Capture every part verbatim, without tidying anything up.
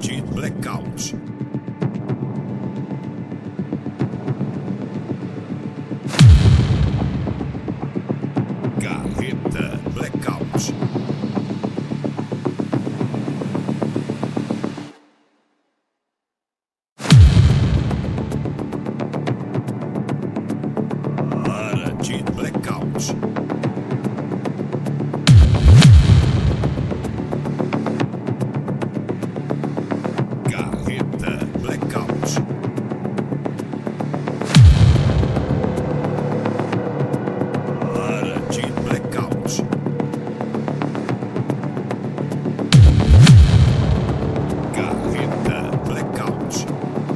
Guaranteed Blackout. Carreta Blackout. Guaranteed Blackout. Carreta Blackout. Guaranteed Blackout. Carreta Blackout.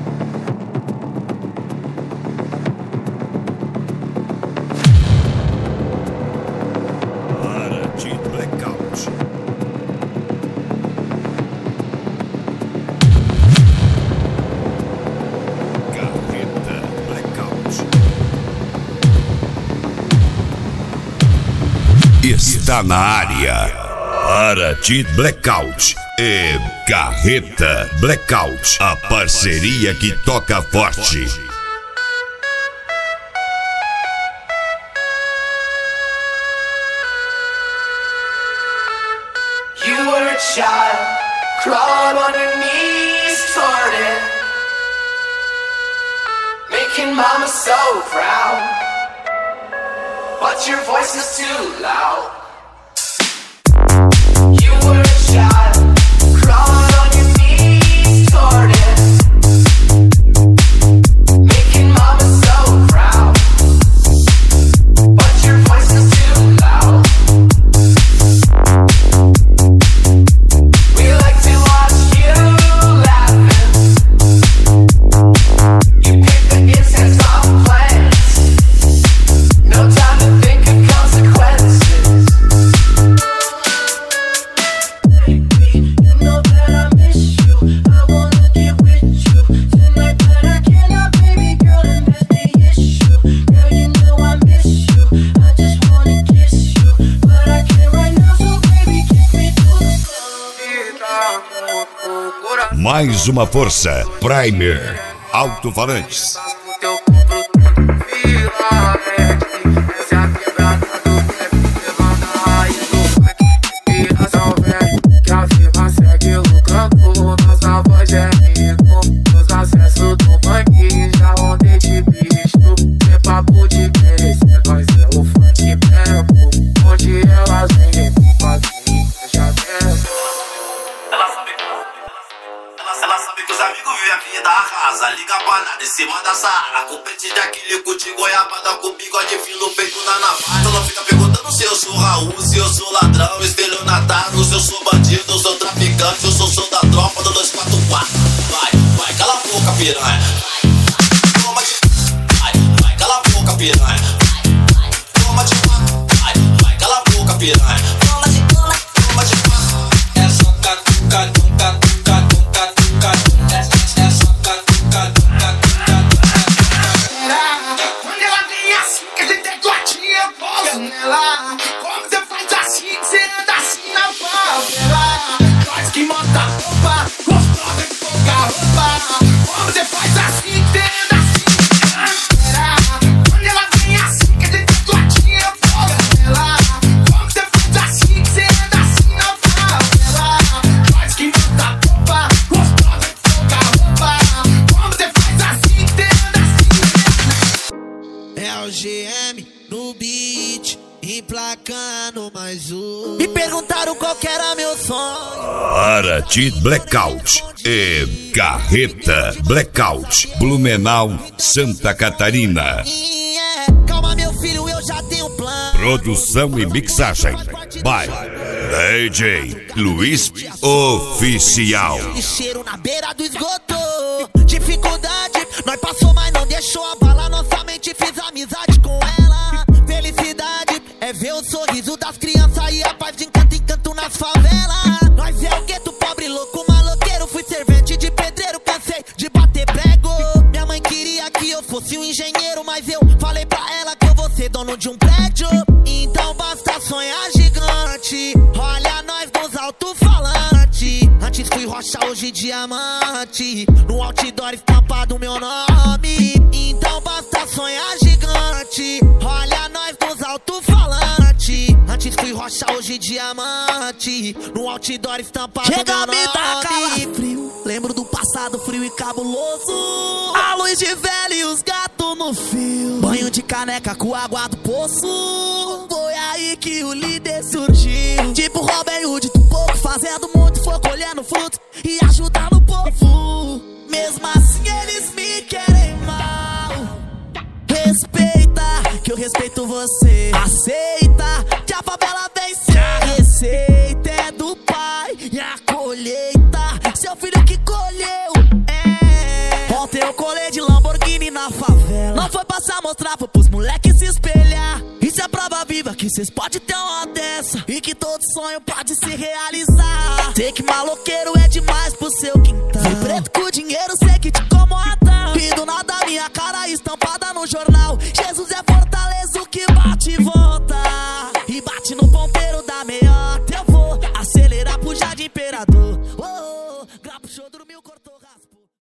Guaranteed Blackout. Carreta Blackout. Está na área. Guaranteed Blackout e Carreta Blackout. A parceria que toca forte. You were a child, crawling on your knees toward it, making mama so proud, but your voice is too loud. You were a child, crawling on your knees toward it, making mama so proud, but your voice is too loud. We like to watch you laughing. You pick the insects off plants. No time to think of consequences. You know that I miss you. I wanna get with you tonight, but I cannot, baby girl, and that's the issue. Girl, you know I miss you. I just wanna kiss you, but I can't right now, so baby, kick me to the floor. Mais uma força. Primer Alto-Falantes. Ela sabe que os amigos vivem a vida arrasa. Liga pra nada em cima da Saara. Compete de aquele de goiabada com bigode fino feito na navalha. Ela fica perguntando se eu sou Raul, se eu sou ladrão, estelionatário, se eu sou bandido, eu sou traficante, eu sou sou da tropa do dois quatro quatro. Vai, vai, cala a boca, piranha. Toma de... Vai, vai, cala a boca, piranha. Toma de... Vai, vai, cala a boca, piranha. Toma de... Toma de... É só catuca, tuca, tuca, tuca, tuca. É só catuca, tuca, tuca, tuca. Quando ela vem assim, que a gente é gotinha, eu poso nela. Como você faz assim, que você anda assim na favela. Nós que monta a roupa, gostosa de pouca roupa. Como você faz assim, que você anda assim. Quando ela vem assim, que a gente é gotinha, eu poso nela. Como você faz assim, que você anda assim na favela. Nós que monta a roupa, gostosa de pouca roupa. Como você faz assim, que você anda assim. É o G M no beat, emplacando mais um. Me perguntaram qual que era meu sonho. Guaranteed Blackout e Carreta Blackout. Blumenau, Santa Catarina. Yeah. Calma, meu filho, eu já tenho plano. Produção e mixagem by D J Luiz Oficial. E cheiro na beira do esgoto. Dificuldade, nós passou, mas não deixou abalar nossa mente. Fiz amizade com ela. Felicidade é ver o sorriso das crianças e a paz de encanto em canto nas favelas. Nós é o gueto, pobre, louco, maloqueiro. Fui servente de pedreiro, cansei de bater prego. Minha mãe queria que eu fosse um engenheiro, mas eu falei pra ela que eu vou ser dono de um prédio. Então basta sonhar gigante. Olha nós dos alto-falantes. diamante. Antes fui rocha, hoje diamante. No outdoor estampado meu nome. Então basta sonhar gigante. Olha nós nos alto-falante. Antes fui rocha, hoje diamante. No outdoor estampado Chega meu a me dar nome. calafrio, lembro do passado frio e cabuloso. A luz de velho e os gatos no fio. Banho de caneca com água do poço. Foi aí que o líder surgiu. Tipo Robin Hood do pouco, fazendo muito, foi colhendo frutos e ajudando o povo. Mesmo assim eles me querem mal. Respeita, que eu respeito você. Aceita, que a favela vence. A receita é do pai e a colheita seu filho que colheu. É. Ontem eu colei de Lamborghini na favela. Não foi passar, mostrar, foi pros moleques se espelhar. Isso é prova viva que cês podem ter uma dessa e que todo sonho pode se realizar. Sei que maloqueiro é demais pro seu quintal. Fui preto com